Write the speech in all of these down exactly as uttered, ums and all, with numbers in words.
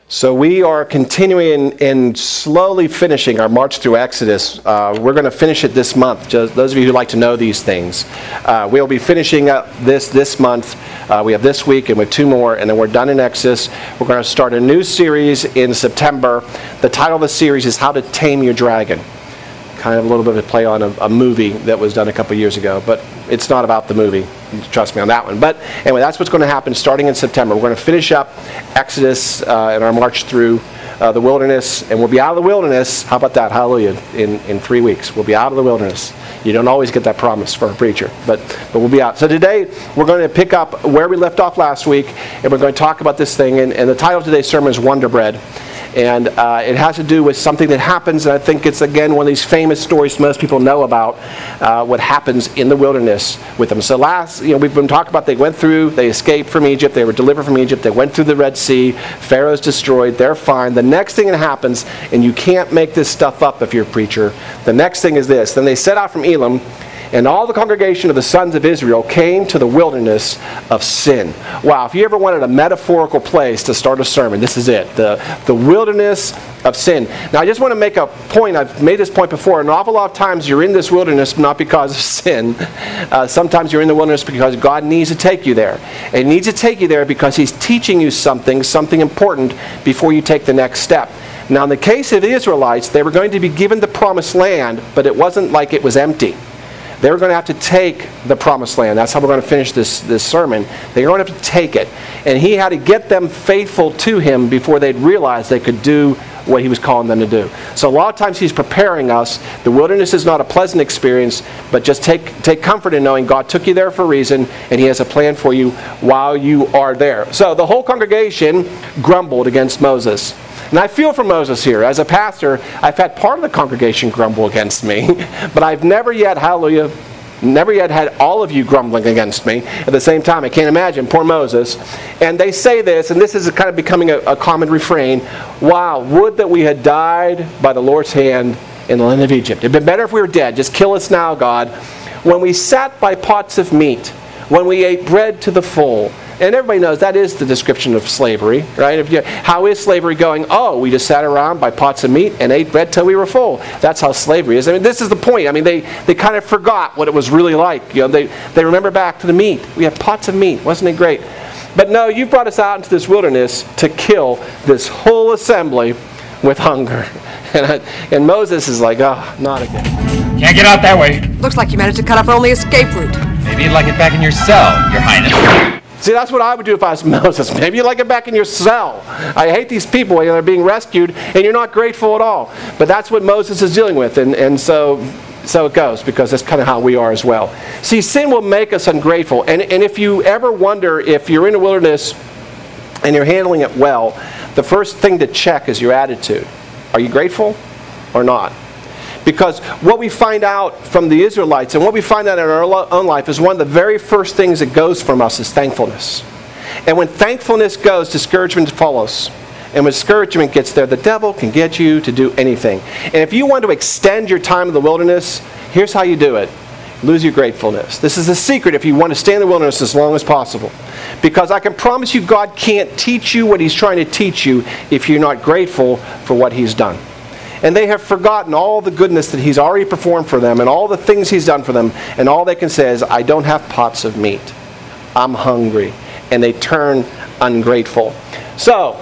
So we are continuing and slowly finishing our march through Exodus. Uh, we're going to finish it this month. Just those of you who like to know these things, uh, we'll be finishing up this this month. Uh, we have this week and we have two more, and then we're done in Exodus. We're going to start a new series in September. The title of the series is How to Tame Your Dragon. Kind of a little bit of a play on a, a movie that was done a couple years ago, but it's not about the movie. Trust me on that one. But anyway, that's what's going to happen starting in September. We're going to finish up Exodus uh, and our march through uh, the wilderness, and we'll be out of the wilderness. How about that? Hallelujah. In, in three weeks. We'll be out of the wilderness. You don't always get that promise for a preacher, but, but we'll be out. So today, we're going to pick up where we left off last week, and we're going to talk about this thing. And, and the title of today's sermon is Wonder Bread. And uh, it has to do with something that happens, and I think it's, again, one of these famous stories most people know about, uh, what happens in the wilderness with them. So last, you know, we've been talking about they went through, they escaped from Egypt, they were delivered from Egypt, they went through the Red Sea, Pharaoh's destroyed, they're fine. The next thing that happens, and you can't make this stuff up if you're a preacher, the next thing is this. Then they set out from Elim, and all the congregation of the sons of Israel came to the wilderness of Sin. Wow, if you ever wanted a metaphorical place to start a sermon, this is it. The, the wilderness of Sin. Now, I just want to make a point. I've made this point before. An awful lot of times you're in this wilderness not because of sin. Uh, sometimes you're in the wilderness because God needs to take you there. And He needs to take you there because He's teaching you something, something important before you take the next step. Now, in the case of the Israelites, they were going to be given the promised land, but it wasn't like it was empty. They were going to have to take the promised land. That's how we're going to finish this, this sermon. They were going to have to take it. And He had to get them faithful to Him before they'd realize they could do what He was calling them to do. So a lot of times He's preparing us. The wilderness is not a pleasant experience, but just take, take comfort in knowing God took you there for a reason, and He has a plan for you while you are there. So the whole congregation grumbled against Moses. And I feel for Moses here. As a pastor, I've had part of the congregation grumble against me, but I've never yet, hallelujah, never yet had all of you grumbling against me at the same time. I can't imagine. Poor Moses. And they say this, and this is kind of becoming a, a common refrain. Wow, would that we had died by the Lord's hand in the land of Egypt. It'd been better if we were dead. Just kill us now, God. When we sat by pots of meat, when we ate bread to the full. And everybody knows that is the description of slavery, right? If you, how is slavery going? Oh, we just sat around by pots of meat and ate bread till we were full. That's how slavery is. I mean, this is the point. I mean, they, they kind of forgot what it was really like. You know, they, they remember back to the meat. We had pots of meat. Wasn't it great? But no, you brought us out into this wilderness to kill this whole assembly with hunger. And, I, and Moses is like, oh, not again. Can't get out that way. Looks like you managed to cut off our only escape route. Maybe you'd like it back in your cell, Your Highness. See, that's what I would do if I was Moses. Maybe you like it back in your cell. I hate these people when they're being rescued, and you're not grateful at all. But that's what Moses is dealing with, and, and so, so it goes, because that's kind of how we are as well. See, sin will make us ungrateful. And, and if you ever wonder if you're in the wilderness and you're handling it well, the first thing to check is your attitude. Are you grateful or not? Because what we find out from the Israelites and what we find out in our own life is one of the very first things that goes from us is thankfulness. And when thankfulness goes, discouragement follows. And when discouragement gets there, the devil can get you to do anything. And if you want to extend your time in the wilderness, here's how you do it. Lose your gratefulness. This is the secret if you want to stay in the wilderness as long as possible. Because I can promise you God can't teach you what He's trying to teach you if you're not grateful for what He's done. And they have forgotten all the goodness that He's already performed for them and all the things He's done for them. And all they can say is, I don't have pots of meat. I'm hungry. And they turn ungrateful. So,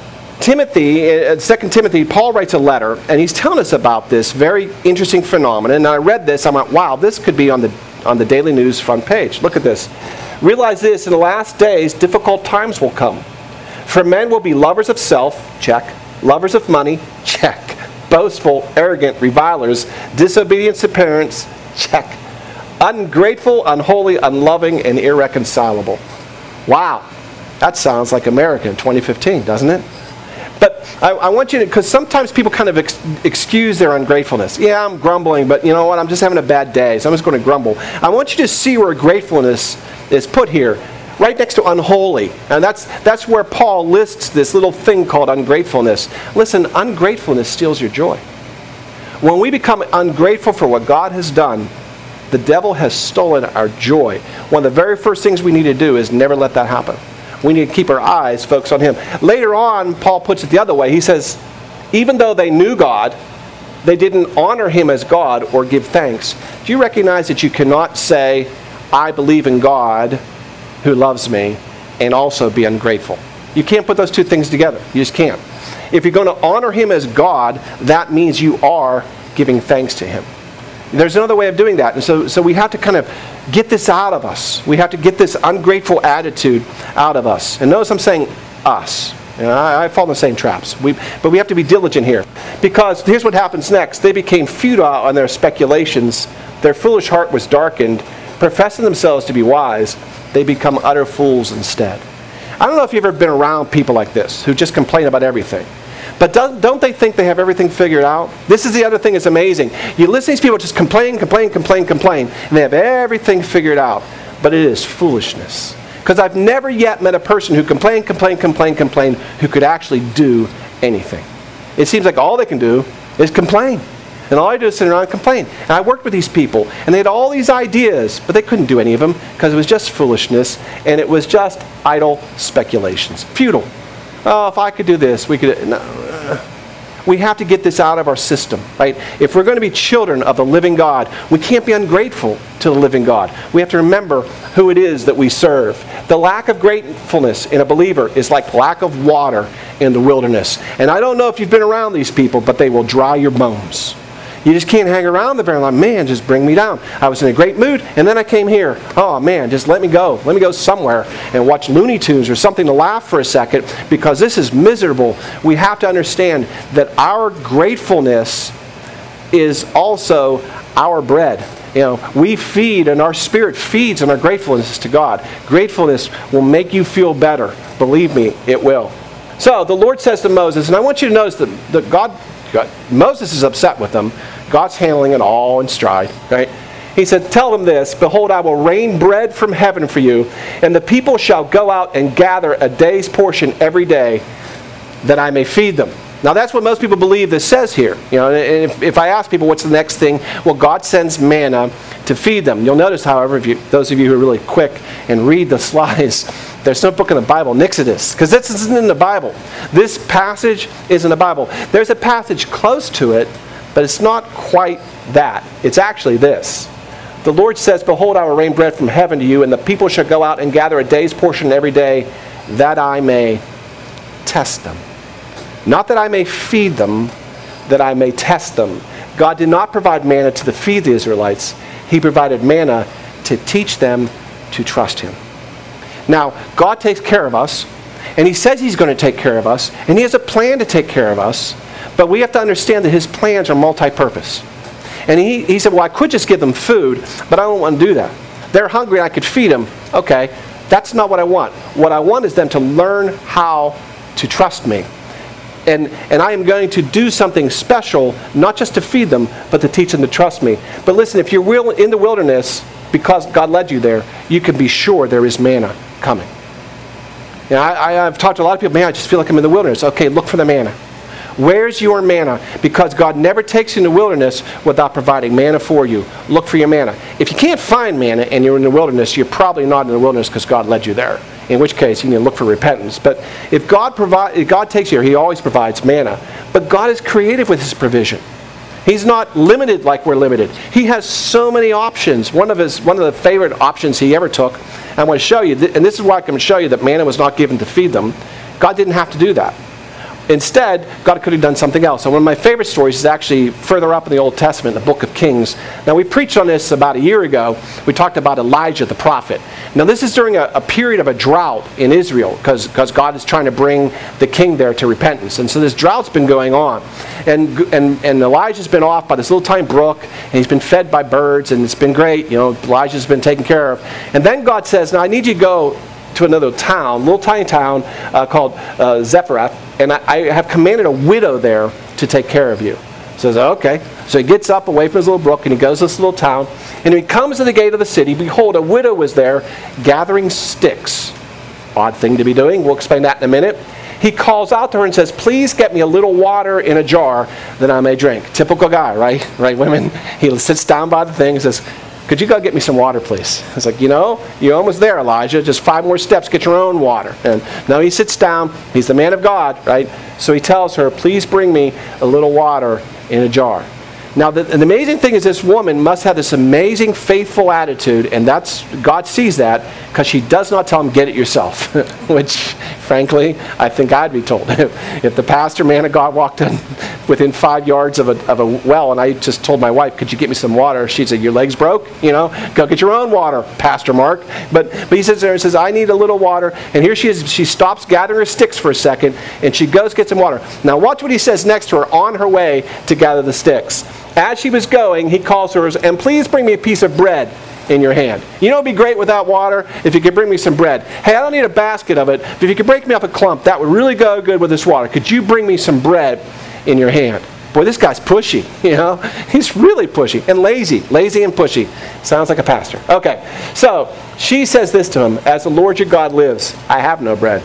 Timothy, in Second Timothy, Paul writes a letter, and he's telling us about this very interesting phenomenon. And I read this, I went, wow, this could be on the, on the Daily News front page. Look at this. Realize this, in the last days, difficult times will come. For men will be lovers of self, check. Lovers of money, check. Boastful, arrogant, revilers, disobedient to parents, check. Ungrateful, unholy, unloving, and irreconcilable. Wow, that sounds like America in twenty fifteen, doesn't it? But I, I want you to, because sometimes people kind of ex- excuse their ungratefulness. Yeah, I'm grumbling, but you know what? I'm just having a bad day, so I'm just going to grumble. I want you to see where gratefulness is put here. Right next to unholy. And that's that's where Paul lists this little thing called ungratefulness. Listen, ungratefulness steals your joy. When we become ungrateful for what God has done, the devil has stolen our joy. One of the very first things we need to do is never let that happen. We need to keep our eyes focused on him. Later on, Paul puts it the other way. He says, even though they knew God, they didn't honor him as God or give thanks. Do you recognize that you cannot say, I believe in God who loves me, and also be ungrateful? You can't put those two things together. You just can't. If you're going to honor him as God, that means you are giving thanks to him. There's another way of doing that. And so, so we have to kind of get this out of us. We have to get this ungrateful attitude out of us. And notice I'm saying us. You know, I, I fall in the same traps. We, but we have to be diligent here. Because here's what happens next. They became futile in their speculations. Their foolish heart was darkened. Professing themselves to be wise, they become utter fools instead. I don't know if you've ever been around people like this who just complain about everything. But don't, don't they think they have everything figured out? This is the other thing that's amazing. You listen to these people just complain, complain, complain, complain, and they have everything figured out. But it is foolishness. Because I've never yet met a person who complain, complain, complain, complain, who could actually do anything. It seems like all they can do is complain. And all I do is sit around and complain. And I worked with these people, and they had all these ideas, but they couldn't do any of them because it was just foolishness, and it was just idle speculations. Futile. Oh, if I could do this, we could... No. We have to get this out of our system, right? If we're going to be children of the living God, we can't be ungrateful to the living God. We have to remember who it is that we serve. The lack of gratefulness in a believer is like lack of water in the wilderness. And I don't know if you've been around these people, but they will dry your bones. You just can't hang around the very long. Man, just bring me down. I was in a great mood, and then I came here. Oh, man, just let me go. Let me go somewhere and watch Looney Tunes or something to laugh for a second, because this is miserable. We have to understand that our gratefulness is also our bread. You know, we feed, and our spirit feeds on our gratefulness to God. Gratefulness will make you feel better. Believe me, it will. So the Lord says to Moses, and I want you to notice that, that God, God, Moses is upset with them. God's handling it all in stride, right? He said, tell them this, behold, I will rain bread from heaven for you, and the people shall go out and gather a day's portion every day, that I may feed them. Now that's what most people believe this says here. You know, and if, if I ask people what's the next thing, well, God sends manna to feed them. You'll notice, however, if you, those of you who are really quick and read the slides, there's no book in the Bible, Exodus, because this isn't in the Bible. This passage is in the Bible. There's a passage close to it, but it's not quite that. It's actually this. The Lord says, behold, I will rain bread from heaven to you, and the people shall go out and gather a day's portion every day, that I may test them. Not that I may feed them, that I may test them. God did not provide manna to feed the Israelites. He provided manna to teach them to trust Him. Now, God takes care of us, and He says He's going to take care of us, and He has a plan to take care of us, but we have to understand that His plans are multi-purpose. And he, he said, well, I could just give them food, but I don't want to do that. They're hungry, I could feed them. Okay, that's not what I want. What I want is them to learn how to trust me. And, and I am going to do something special, not just to feed them, but to teach them to trust me. But listen, if you're in the wilderness, because God led you there, you can be sure there is manna coming. You know, I, I've talked to a lot of people, man, I just feel like I'm in the wilderness. Okay, look for the manna. Where's your manna? Because God never takes you in the wilderness without providing manna for you. Look for your manna. If you can't find manna and you're in the wilderness, you're probably not in the wilderness because God led you there. In which case, you need to look for repentance. But if God provide, if God takes you here, He always provides manna. But God is creative with His provision. He's not limited like we're limited. He has so many options. One of his, one of the favorite options He ever took, I want to show you, and this is why I can show you that manna was not given to feed them. God didn't have to do that. Instead, God could have done something else. And one of my favorite stories is actually further up in the Old Testament, in the book of Kings. Now, we preached on this about a year ago. We talked about Elijah the prophet. Now, this is during a, a period of a drought in Israel, because God is trying to bring the king there to repentance. And so this drought's been going on. And, and, and Elijah's been off by this little tiny brook, and he's been fed by birds, and it's been great. You know, Elijah's been taken care of. And then God says, now I need you to go to another town, little tiny town uh, called uh, Zephareth, and I, I have commanded a widow there to take care of you. He says, okay. So he gets up away from his little brook, and he goes to this little town, and when he comes to the gate of the city, behold, a widow was there gathering sticks. Odd thing to be doing. We'll explain that in a minute. He calls out to her and says, please get me a little water in a jar that I may drink. Typical guy, right? Right, women? He sits down by the thing and says, could you go get me some water, please? It's like, you know, you're almost there, Elijah. Just five more steps, get your own water. And now he sits down. He's the man of God, right? So he tells her, please bring me a little water in a jar. Now, the, the amazing thing is this woman must have this amazing faithful attitude, and that's God sees that because she does not tell him, get it yourself, which, frankly, I think I'd be told. If the pastor, man of God, walked in within five yards of a, of a well, and I just told my wife, could you get me some water? She'd say, your leg's broke? You know, go get your own water, Pastor Mark. But, but he sits there and says, I need a little water. And here she is. She stops gathering her sticks for a second, and she goes get some water. Now, watch what he says next to her on her way to gather the sticks. As she was going, he calls her, and please bring me a piece of bread in your hand. You know, it'd be great without water if you could bring me some bread. Hey, I don't need a basket of it, but if you could break me up a clump, that would really go good with this water. Could you bring me some bread in your hand? Boy, this guy's pushy, you know. He's really pushy and lazy. Lazy and pushy. Sounds like a pastor. Okay, so she says this to him, as the Lord your God lives, I have no bread.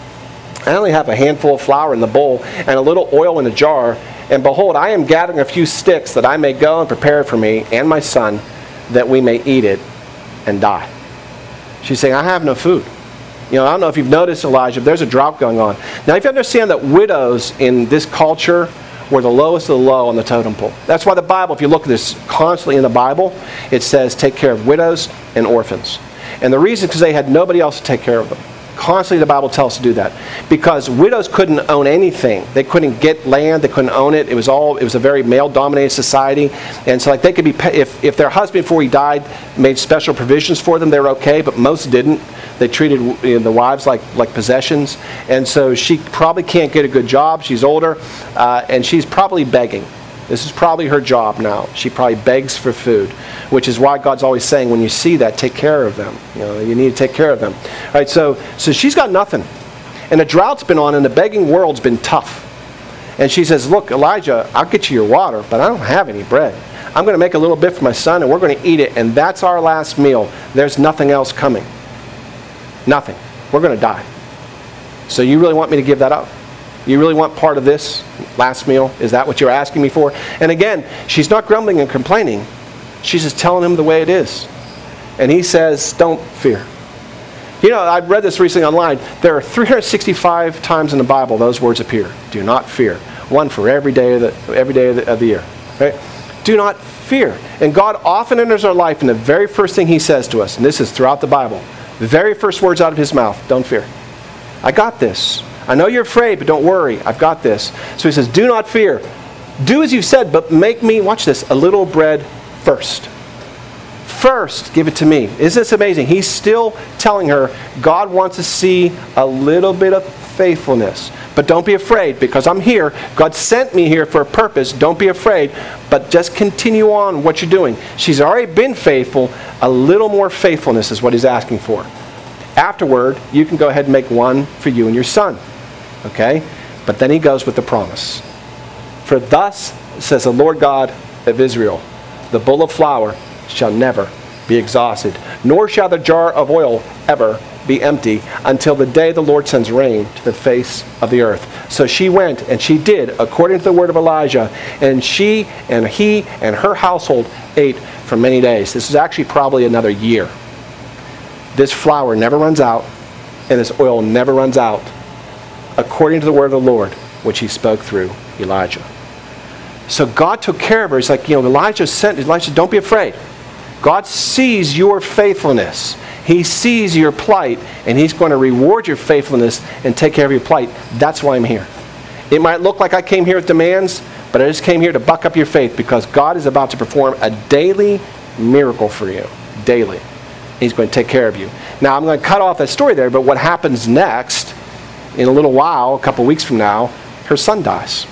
I only have a handful of flour in the bowl and a little oil in a jar. And behold, I am gathering a few sticks that I may go and prepare it for me and my son, that we may eat it and die. She's saying, I have no food. You know, I don't know if you've noticed, Elijah, there's a drought going on. Now, if you understand that widows in this culture were the lowest of the low on the totem pole. That's why the Bible, if you look at this constantly in the Bible, it says take care of widows and orphans. And the reason is because they had nobody else to take care of them. Constantly the Bible tells us to do that. Because widows couldn't own anything. They couldn't get land. They couldn't own it. It was all, it was a very male-dominated society. And so like they could be, if, if their husband before he died made special provisions for them, they were okay, but most didn't. They treated you know, the wives like, like possessions. And so she probably can't get a good job. She's older. Uh, and she's probably begging. This is probably her job now. She probably begs for food, which is why God's always saying, when you see that, take care of them. You know, you need to take care of them. All right, so, so she's got nothing. And the drought's been on, and the begging world's been tough. And she says, look, Elijah, I'll get you your water, but I don't have any bread. I'm going to make a little bit for my son, and we're going to eat it, and that's our last meal. There's nothing else coming. Nothing. We're going to die. So you really want me to give that up? You really want part of this last meal? Is that what you're asking me for? And again, she's not grumbling and complaining. She's just telling him the way it is. And he says, don't fear. You know, I read this recently online. There are three hundred sixty-five times in the Bible those words appear. Do not fear. One for every day of the, every day of the, of the year. Right? Do not fear. And God often enters our life, and the very first thing he says to us, and this is throughout the Bible, the very first words out of his mouth, don't fear. I got this. I know you're afraid, but don't worry. I've got this. So he says, do not fear. Do as you said, but make me, watch this, a little bread first. First, give it to me. Isn't this amazing? He's still telling her, God wants to see a little bit of faithfulness. But don't be afraid, because I'm here. God sent me here for a purpose. Don't be afraid, but just continue on what you're doing. She's already been faithful. A little more faithfulness is what he's asking for. Afterward, you can go ahead and make one for you and your son. Okay? But then he goes with the promise. For thus says the Lord God of Israel, the bowl of flour shall never be exhausted, nor shall the jar of oil ever be empty, until the day the Lord sends rain to the face of the earth. So she went, and she did, according to the word of Elijah, and she and he and her household ate for many days. This is actually probably another year. This flour never runs out, and this oil never runs out, according to the word of the Lord, which he spoke through Elijah. So God took care of her. He's like, you know, Elijah sent, Elijah, don't be afraid. God sees your faithfulness. He sees your plight, and he's going to reward your faithfulness and take care of your plight. That's why I'm here. It might look like I came here with demands, but I just came here to buck up your faith, because God is about to perform a daily miracle for you. Daily. He's going to take care of you. Now, I'm going to cut off that story there, but what happens next, in a little while, a couple weeks from now, her son dies.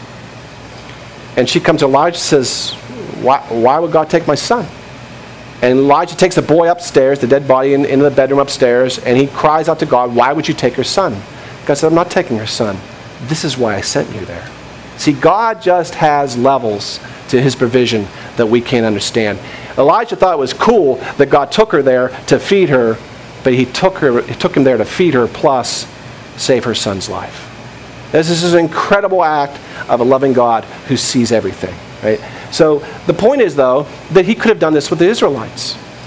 And she comes to Elijah and says, why, why would God take my son? And Elijah takes the boy upstairs, the dead body, in, into the bedroom upstairs, and he cries out to God, why would you take her son? God said, I'm not taking her son. This is why I sent you there. See, God just has levels to his provision that we can't understand. Elijah thought it was cool that God took her there to feed her, but he took her, he took him there to feed her plus save her son's life. This is an incredible act of a loving God who sees everything. Right? So the point is, though, that he could have done this with the Israelites.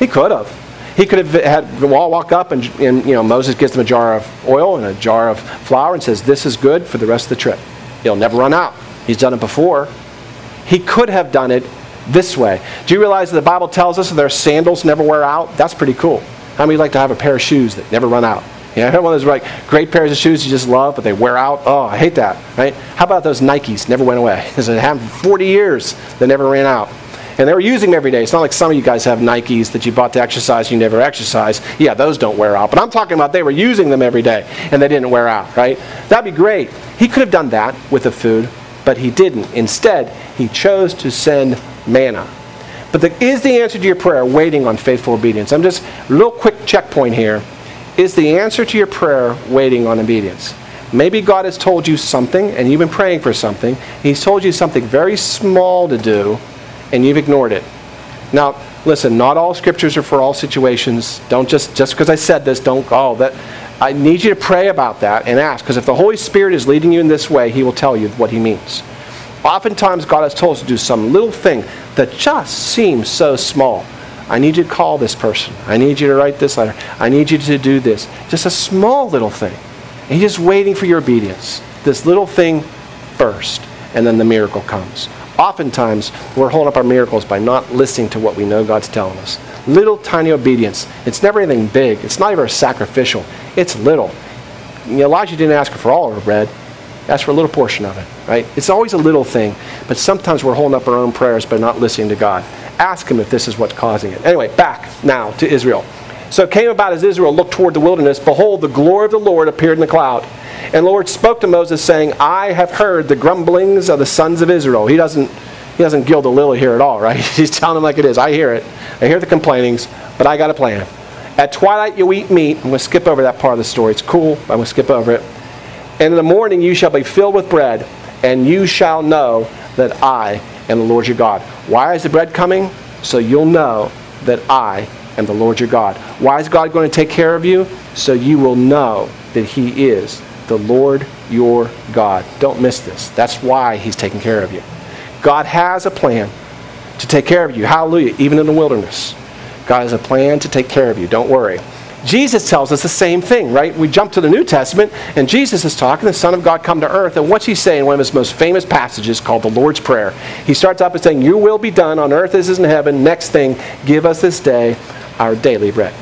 He could have. He could have had the wall walk up and, and you know, Moses gives them a jar of oil and a jar of flour and says, this is good for the rest of the trip. It'll never run out. He's done it before. He could have done it this way. Do you realize that the Bible tells us that their sandals never wear out? That's pretty cool. How many like to have a pair of shoes that never run out? You know, one of those like great pairs of shoes you just love, but they wear out. Oh, I hate that, right? How about those Nikes? Never went away. Because they have for forty years, they never ran out. And they were using them every day. It's not like some of you guys have Nikes that you bought to exercise, you never exercise. Yeah, those don't wear out. But I'm talking about they were using them every day, and they didn't wear out, right? That'd be great. He could have done that with the food, but he didn't. Instead, he chose to send manna. But the, is the answer to your prayer waiting on faithful obedience? I'm just, a little quick checkpoint here. Is the answer to your prayer waiting on obedience? Maybe God has told you something, and you've been praying for something. He's told you something very small to do, and you've ignored it. Now, listen, not all scriptures are for all situations. Don't just, just because I said this, don't, oh, that. I need you to pray about that and ask, because if the Holy Spirit is leading you in this way, He will tell you what He means. Oftentimes, God has told us to do some little thing that just seems so small. I need you to call this person. I need you to write this letter. I need you to do this. Just a small little thing. And He's just waiting for your obedience. This little thing first, and then the miracle comes. Oftentimes, we're holding up our miracles by not listening to what we know God's telling us. Little tiny obedience. It's never anything big. It's not even sacrificial. It's little. You know, Elijah didn't ask for all of her bread. He asked for a little portion of it, right? It's always a little thing, but sometimes we're holding up our own prayers by not listening to God. Ask Him if this is what's causing it. Anyway, back now to Israel. So it came about as Israel looked toward the wilderness, behold, the glory of the Lord appeared in the cloud. And the Lord spoke to Moses, saying, I have heard the grumblings of the sons of Israel. He doesn't, he doesn't gild the lily here at all, right? He's telling them like it is. I hear it. I hear the complainings, but I got a plan. At twilight you eat meat. I'm going to skip over that part of the story. It's cool. I'm going to skip over it. And in the morning you shall be filled with bread, and you shall know that I am the Lord your God. Why is the bread coming? So you'll know that I am the Lord your God. Why is God going to take care of you? So you will know that He is the Lord your God. Don't miss this. That's why He's taking care of you. God has a plan to take care of you. Hallelujah. Even in the wilderness, God has a plan to take care of you. Don't worry. Jesus tells us the same thing, right? We jump to the New Testament, and Jesus is talking, the Son of God come to earth, and what's He saying in one of His most famous passages called the Lord's Prayer? He starts up by saying, your will be done on earth as is in heaven. Next thing, give us this day our daily bread.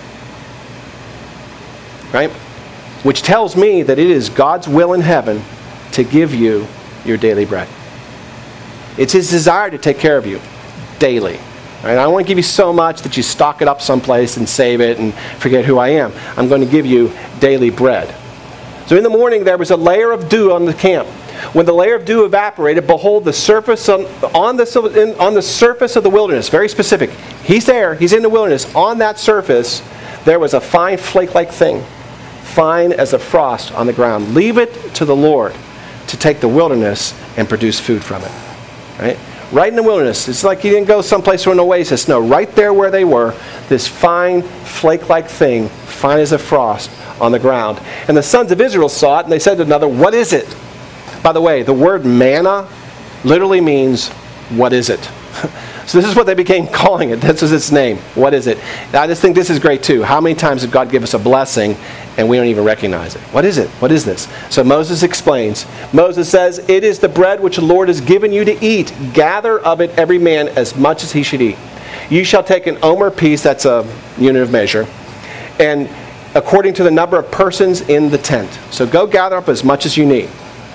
Right? Which tells me that it is God's will in heaven to give you your daily bread. It's His desire to take care of you daily. Right? I don't want to give you so much that you stock it up someplace and save it and forget who I am. I'm going to give you daily bread. So in the morning there was a layer of dew on the camp. When the layer of dew evaporated, behold, the surface on, on, the, on the surface of the wilderness, very specific. He's there. He's in the wilderness. On that surface, there was a fine flake-like thing, fine as the frost on the ground. Leave it to the Lord to take the wilderness and produce food from it. Right? Right in the wilderness. It's like He didn't go someplace for an oasis. No, right there where they were, this fine flake-like thing, fine as a frost on the ground. And the sons of Israel saw it, and they said to another, what is it? By the way, the word manna literally means, what is it? So this is what they became calling it. This was its name. What is it? Now, I just think this is great too. How many times did God give us a blessing and we don't even recognize it? What is it? What is this? So Moses explains. Moses says, it is the bread which the Lord has given you to eat. Gather of it every man as much as he should eat. You shall take an omer piece, that's a unit of measure, and according to the number of persons in the tent. So go gather up as much as you need.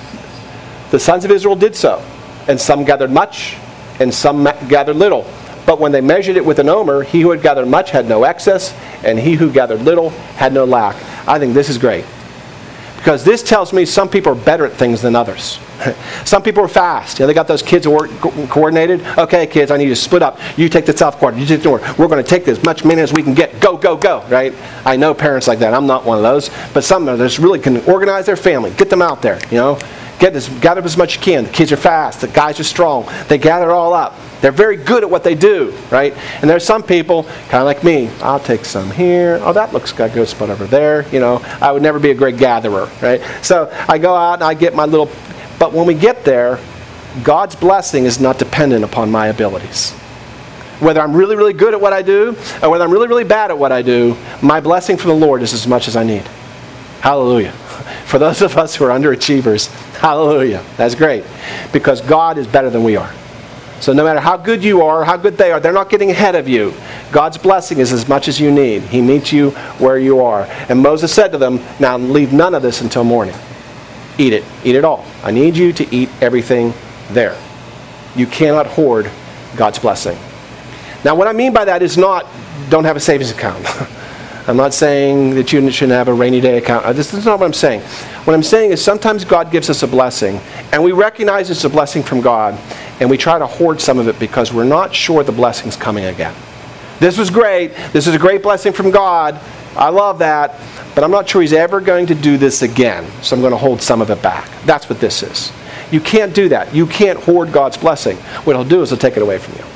The sons of Israel did so, and some gathered much, and some gathered little. But when they measured it with an omer, he who had gathered much had no excess, and he who gathered little had no lack. I think this is great. Because this tells me some people are better at things than others. Some people are fast. You know, they got those kids who work co- coordinated. Okay, kids, I need you to split up. You take the south quarter. You take the north. We're going to take as much money as we can get. Go, go, go. Right? I know parents like that. I'm not one of those. But some of us really can organize their family. Get them out there. You know, get this, gather up as much as you can. The kids are fast. The guys are strong. They gather it all up. They're very good at what they do, right? And there's some people, kind of like me, I'll take some here. Oh, that looks got a good spot over there. You know, I would never be a great gatherer, right? So I go out and I get my little, but when we get there, God's blessing is not dependent upon my abilities. Whether I'm really, really good at what I do, or whether I'm really, really bad at what I do, my blessing from the Lord is as much as I need. Hallelujah. For those of us who are underachievers, hallelujah. That's great. Because God is better than we are. So no matter how good you are, how good they are, they're not getting ahead of you. God's blessing is as much as you need. He meets you where you are. And Moses said to them, now leave none of this until morning. Eat it. Eat it all. I need you to eat everything there. You cannot hoard God's blessing. Now what I mean by that is not don't have a savings account. I'm not saying that you shouldn't have a rainy day account. This is not what I'm saying. What I'm saying is sometimes God gives us a blessing, and we recognize it's a blessing from God, and we try to hoard some of it because we're not sure the blessing's coming again. This was great. This is a great blessing from God. I love that. But I'm not sure He's ever going to do this again, so I'm going to hold some of it back. That's what this is. You can't do that. You can't hoard God's blessing. What He'll do is He'll take it away from you.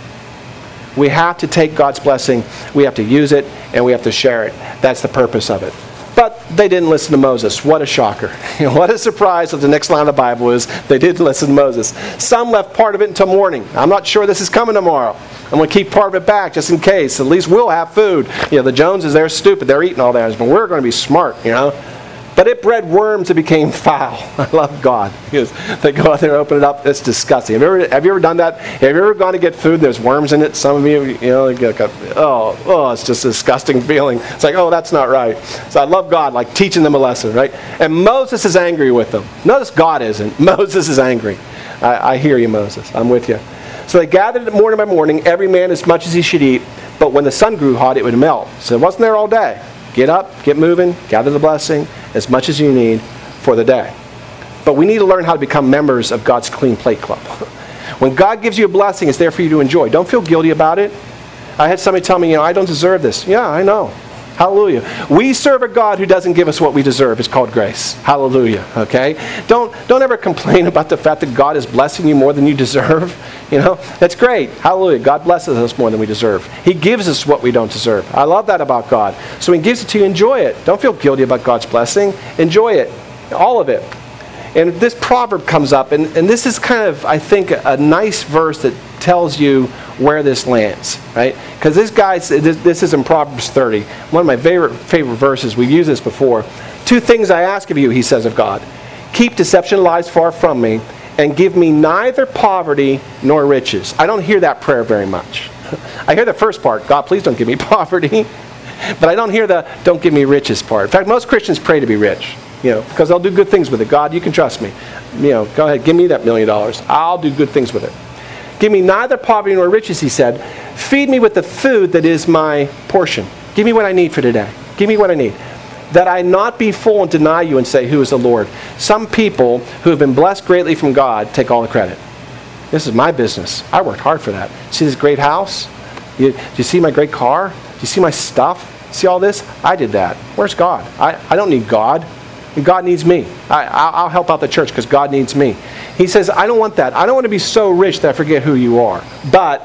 We have to take God's blessing, we have to use it, and we have to share it. That's the purpose of it. But they didn't listen to Moses. What a shocker. What a surprise that the next line of the Bible is they didn't listen to Moses. Some left part of it until morning. I'm not sure this is coming tomorrow. I'm going to keep part of it back just in case. At least we'll have food. You know, the Joneses, they're stupid. They're eating all that. But we're going to be smart, you know. But it bred worms that became foul. I love God. Because they go out there and open it up. It's disgusting. Have you ever, have you ever done that? Have you ever gone to get food and there's worms in it? Some of you, you know, get like a, oh, oh, it's just a disgusting feeling. It's like, oh, that's not right. So I love God, like teaching them a lesson, right? And Moses is angry with them. Notice God isn't. Moses is angry. I, I hear you, Moses. I'm with you. So they gathered morning by morning, every man as much as he should eat. But when the sun grew hot, it would melt. So it wasn't there all day. Get up, get moving, gather the blessing, as much as you need for the day. But we need to learn how to become members of God's Clean Plate Club. When God gives you a blessing, it's there for you to enjoy. Don't feel guilty about it. I had somebody tell me, you know, I don't deserve this. Yeah, I know. Hallelujah. We serve a God who doesn't give us what we deserve. It's called grace. Hallelujah. Okay? Don't, don't ever complain about the fact that God is blessing you more than you deserve. You know, that's great. Hallelujah. God blesses us more than we deserve. He gives us what we don't deserve. I love that about God. So He gives it to you, enjoy it. Don't feel guilty about God's blessing. Enjoy it. All of it. And this proverb comes up, and, and this is kind of, I think, a, a nice verse that tells you where this lands, right? Because this guy, this, this is in Proverbs thirty. One of my favorite, favorite verses. We've used this before. Two things I ask of you, he says of God. Keep deception and lies far from me, and give me neither poverty nor riches. I don't hear that prayer very much. I hear the first part, God, please don't give me poverty. But I don't hear the don't give me riches part. In fact, most Christians pray to be rich, you know, because they'll do good things with it. God, you can trust me. You know, go ahead, give me that million dollars. I'll do good things with it. Give me neither poverty nor riches, he said. Feed me with the food that is my portion. Give me what I need for today. Give me what I need. That I not be full and deny you and say, who is the Lord? Some people who have been blessed greatly from God take all the credit. This is my business. I worked hard for that. See this great house? You, do you see my great car? Do you see my stuff? See all this? I did that. Where's God? I, I don't need God. God needs me. I, I'll help out the church because God needs me. He says, I don't want that. I don't want to be so rich that I forget who you are. But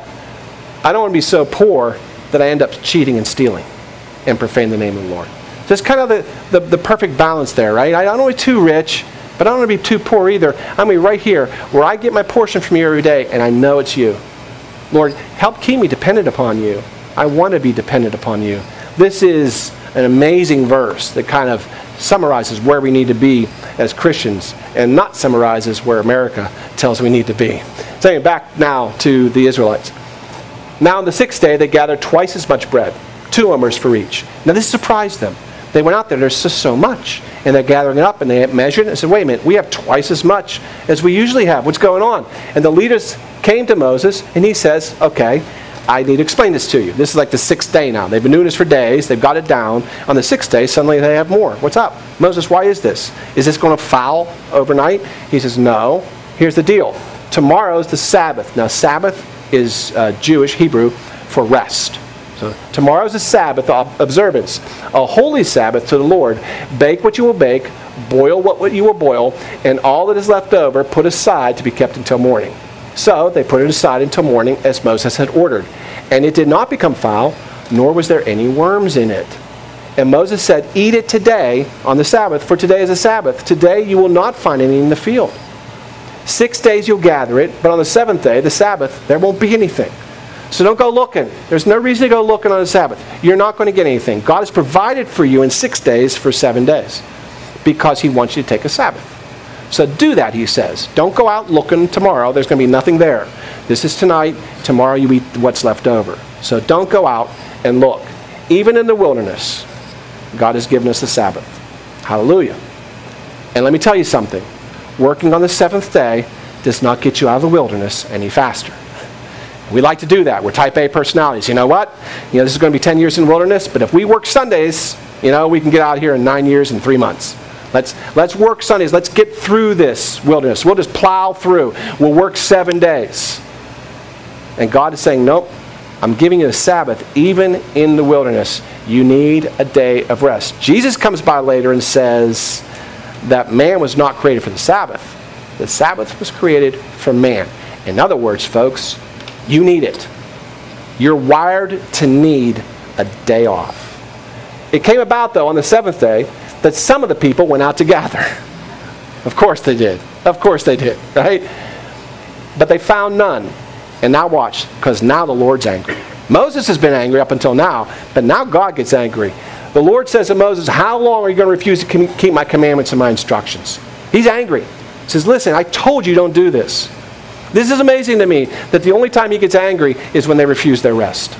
I don't want to be so poor that I end up cheating and stealing and profane the name of the Lord. So it's kind of the, the, the perfect balance there, right? I don't want to be too rich, but I don't want to be too poor either. I'm going to be right here where I get my portion from you every day, and I know it's you. Lord, help keep me dependent upon you. I want to be dependent upon you. This is an amazing verse that kind of summarizes where we need to be as Christians and not summarizes where America tells we need to be. So back now to the Israelites. Now on the sixth day they gathered twice as much bread, two omers for each. Now this surprised them. They went out there, there's just so much. And they're gathering it up and they measured it and said, wait a minute, we have twice as much as we usually have. What's going on? And the leaders came to Moses and he says, okay, I need to explain this to you. This is like the sixth day now. They've been doing this for days. They've got it down. On the sixth day, suddenly they have more. What's up? Moses, why is this? Is this going to foul overnight? He says, no. Here's the deal. Tomorrow's the Sabbath. Now, Sabbath is uh, Jewish, Hebrew, for rest. So tomorrow's a Sabbath observance, a holy Sabbath to the Lord. Bake what you will bake, boil what you will boil, and all that is left over put aside to be kept until morning. So they put it aside until morning as Moses had ordered. And it did not become foul, nor was there any worms in it. And Moses said, eat it today on the Sabbath, for today is a Sabbath. Today you will not find any in the field. Six days you'll gather it, but on the seventh day, the Sabbath, there won't be anything. So don't go looking. There's no reason to go looking on the Sabbath. You're not going to get anything. God has provided for you in six days for seven days because he wants you to take a Sabbath. So do that, he says. Don't go out looking tomorrow. There's going to be nothing there. This is tonight. Tomorrow you eat what's left over. So don't go out and look. Even in the wilderness, God has given us the Sabbath. Hallelujah. And let me tell you something. Working on the seventh day does not get you out of the wilderness any faster. We like to do that. We're type A personalities. You know what? You know, this is going to be ten years in the wilderness, but if we work Sundays, you know, we can get out here in nine years and three months. Let's, let's work Sundays. Let's get through this wilderness. We'll just plow through. We'll work seven days. And God is saying, nope, I'm giving you a Sabbath. Even in the wilderness, you need a day of rest. Jesus comes by later and says that man was not created for the Sabbath. The Sabbath was created for man. In other words, folks, you need it. You're wired to need a day off. It came about, though, on the seventh day that some of the people went out to gather. Of course they did. Of course they did, right? But they found none. And now watch, because now the Lord's angry. Moses has been angry up until now, but now God gets angry. The Lord says to Moses, how long are you going to refuse to keep my commandments and my instructions? He's angry. He says, listen, I told you don't do this. This is amazing to me that the only time he gets angry is when they refuse their rest.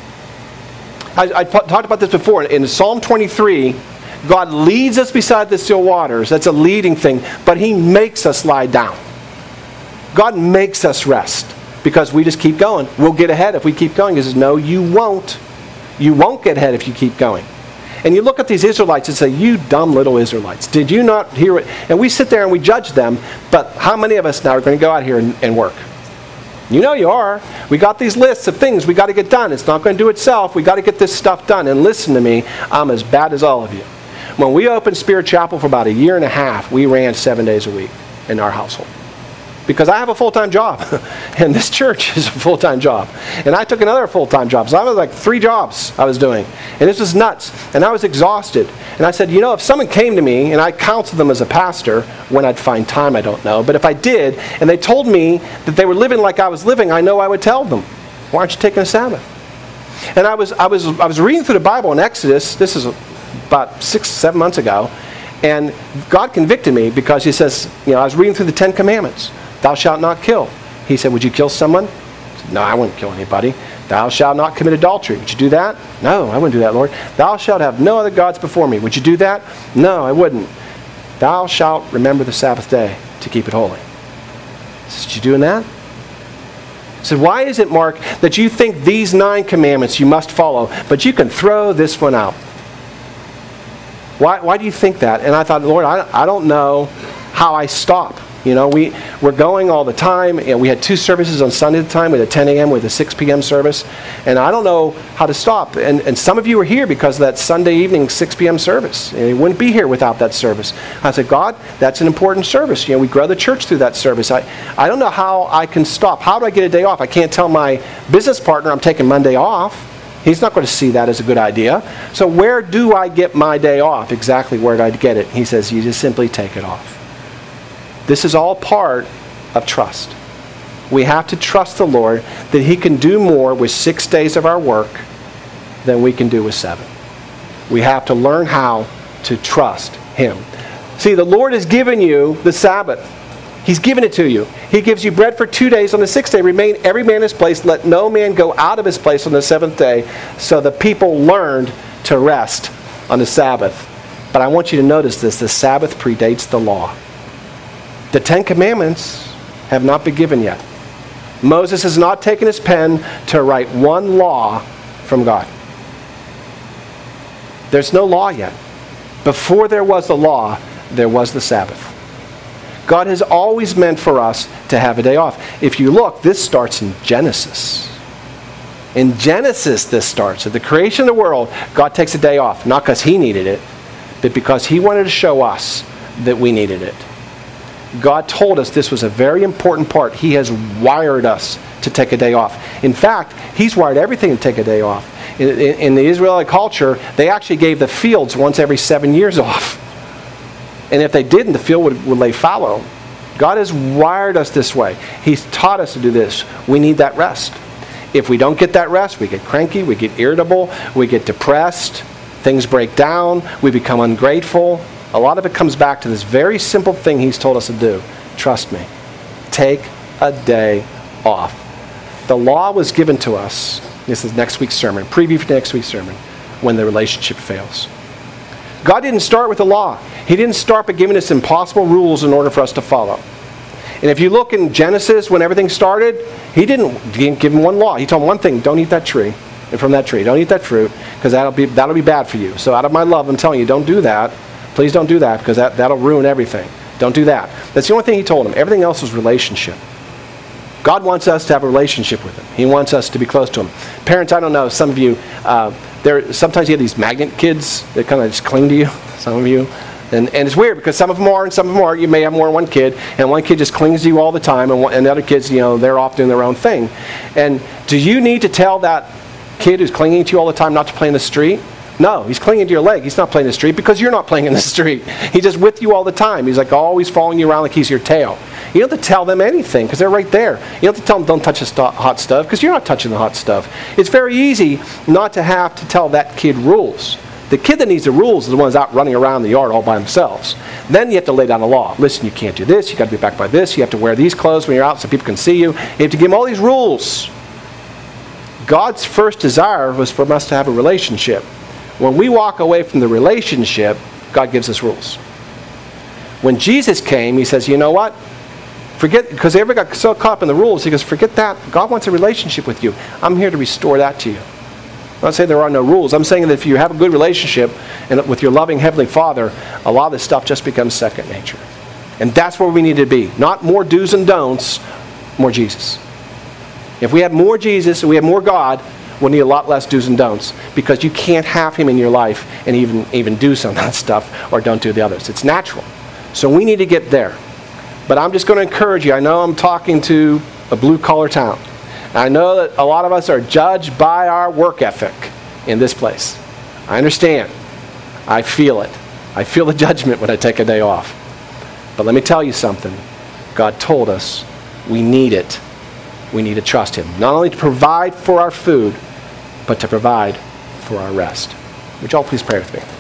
I, I talked about this before. In Psalm twenty-three, God leads us beside the still waters. That's a leading thing. But he makes us lie down. God makes us rest because we just keep going. We'll get ahead if we keep going. He says, no, you won't. You won't get ahead if you keep going. And you look at these Israelites and say, you dumb little Israelites. Did you not hear it? And we sit there and we judge them, but how many of us now are going to go out here and, and work? You know you are. We got these lists of things we got to get done. It's not going to do itself. We got to get this stuff done. And listen to me, I'm as bad as all of you. When we opened Spirit Chapel for about a year and a half, we ran seven days a week in our household. Because I have a full-time job, and this church is a full-time job. And I took another full-time job, so I was like three jobs I was doing. And this was nuts, and I was exhausted. And I said, you know, if someone came to me, and I counseled them as a pastor, when I'd find time, I don't know, but if I did, and they told me that they were living like I was living, I know I would tell them, why aren't you taking a Sabbath? And I was, I was, I was reading through the Bible in Exodus, this is about six, seven months ago, and God convicted me because he says, you know, I was reading through the Ten Commandments. Thou shalt not kill. He said, would you kill someone? I said, no, I wouldn't kill anybody. Thou shalt not commit adultery. Would you do that? No, I wouldn't do that, Lord. Thou shalt have no other gods before me. Would you do that? No, I wouldn't. Thou shalt remember the Sabbath day to keep it holy. I said, you doing that? I said, why is it, Mark, that you think these nine commandments you must follow, but you can throw this one out? Why, why do you think that? And I thought, Lord, I, I don't know how I stop. You know, we, we're going all the time. And we had two services on Sunday at the time. We had a ten a.m. with a six p.m. service. And I don't know how to stop. And, and some of you are here because of that Sunday evening six p.m. service. And you wouldn't be here without that service. I said, God, that's an important service. You know, we grow the church through that service. I, I don't know how I can stop. How do I get a day off? I can't tell my business partner I'm taking Monday off. He's not going to see that as a good idea. So where do I get my day off? Exactly where do I get it? He says, you just simply take it off. This is all part of trust. We have to trust the Lord that he can do more with six days of our work than we can do with seven. We have to learn how to trust him. See, the Lord has given you the Sabbath. He's given it to you. He gives you bread for two days. On the sixth day, remain every man in his place. Let no man go out of his place on the seventh day. So the people learned to rest on the Sabbath. But I want you to notice this. The Sabbath predates the law. The Ten Commandments have not been given yet. Moses has not taken his pen to write one law from God. There's no law yet. Before there was the law, there was the Sabbath. God has always meant for us to have a day off. If you look, this starts in Genesis. In Genesis, this starts. At the creation of the world, God takes a day off. Not because he needed it, but because he wanted to show us that we needed it. God told us this was a very important part. He has wired us to take a day off. In fact, he's wired everything to take a day off. In, in, in the Israeli culture, they actually gave the fields once every seven years off. And if they didn't, the field would, would lay fallow. God has wired us this way. He's taught us to do this. We need that rest. If we don't get that rest, we get cranky, we get irritable, we get depressed, things break down, we become ungrateful. A lot of it comes back to this very simple thing he's told us to do. Trust me. Take a day off. The law was given to us, this is next week's sermon, preview for next week's sermon, when the relationship fails. God didn't start with the law. He didn't start by giving us impossible rules in order for us to follow. And if you look in Genesis, when everything started, he didn't, he didn't give him one law. He told him one thing: don't eat that tree. And from that tree, don't eat that fruit, because that'll be, that'll be bad for you. So out of my love, I'm telling you, don't do that. Please don't do that, because that, that'll ruin everything. Don't do that. That's the only thing he told him. Everything else was relationship. God wants us to have a relationship with him. He wants us to be close to him. Parents, I don't know, some of you, uh, there, sometimes you have these magnet kids that kind of just cling to you, some of you. And, and it's weird because some of them are and some of them aren't. You may have more than one kid, and one kid just clings to you all the time, and, one, and the other kids, you know, they're off doing their own thing. And do you need to tell that kid who's clinging to you all the time not to play in the street? No, he's clinging to your leg. He's not playing in the street because you're not playing in the street. He's just with you all the time. He's like always following you around like he's your tail. You don't have to tell them anything because they're right there. You don't have to tell them don't touch the st- hot stuff because you're not touching the hot stuff. It's very easy not to have to tell that kid rules. The kid that needs the rules is the ones out running around the yard all by themselves. Then you have to lay down the law. Listen, you can't do this. You got to be back by this. You have to wear these clothes when you're out so people can see you. You have to give them all these rules. God's first desire was for us to have a relationship. When we walk away from the relationship, God gives us rules. When Jesus came, he says, you know what? Forget, because everybody got so caught up in the rules, he goes, forget that. God wants a relationship with you. I'm here to restore that to you. I'm not saying there are no rules. I'm saying that if you have a good relationship and with your loving Heavenly Father, a lot of this stuff just becomes second nature. And that's where we need to be. Not more do's and don'ts, more Jesus. If we have more Jesus and we have more God, we'll need a lot less do's and don'ts, because you can't have him in your life and even, even do some of that stuff or don't do the others. It's natural. So we need to get there. But I'm just going to encourage you. I know I'm talking to a blue-collar town. I know that a lot of us are judged by our work ethic in this place. I understand. I feel it. I feel the judgment when I take a day off. But let me tell you something. God told us we need it. We need to trust him. Not only to provide for our food, but to provide for our rest. Would you all please pray with me?